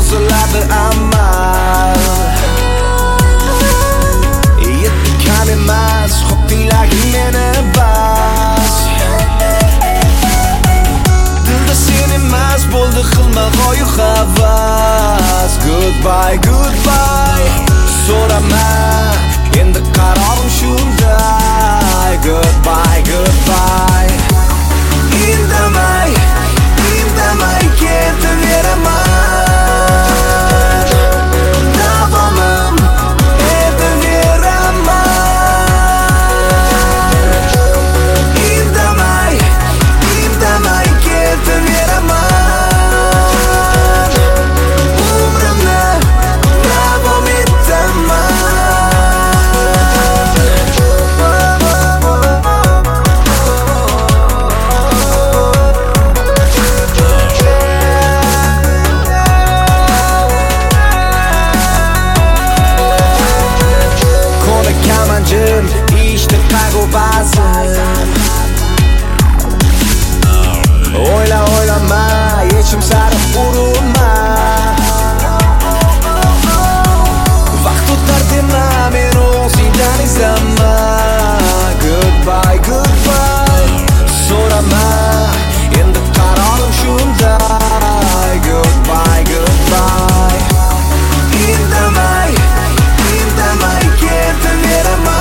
orzulardi amal. Yetti kam emas, xotinlagim meni bas. Dilda sen emas, bo'ldi qilma g'oyu havas. Goodbye, goodbye, so'rama, endi qarorim shunday. Goodbye, goodbye. Indamay, indamay ketaveraman. Davomim etaveraman. Indamay, indamay ketaveraman. Umrimni davom etaman. İşte qayg'u ba'zan. O'ylama, yechim sari urinma. Vaqt o'tar dema, men o'zingdan izlama. Goodbye, goodbye, so'rama, endi qarorim shunday. Goodbye, goodbye. Indamay, indamay ketaveraman.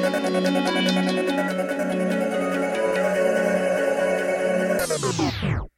Yeah.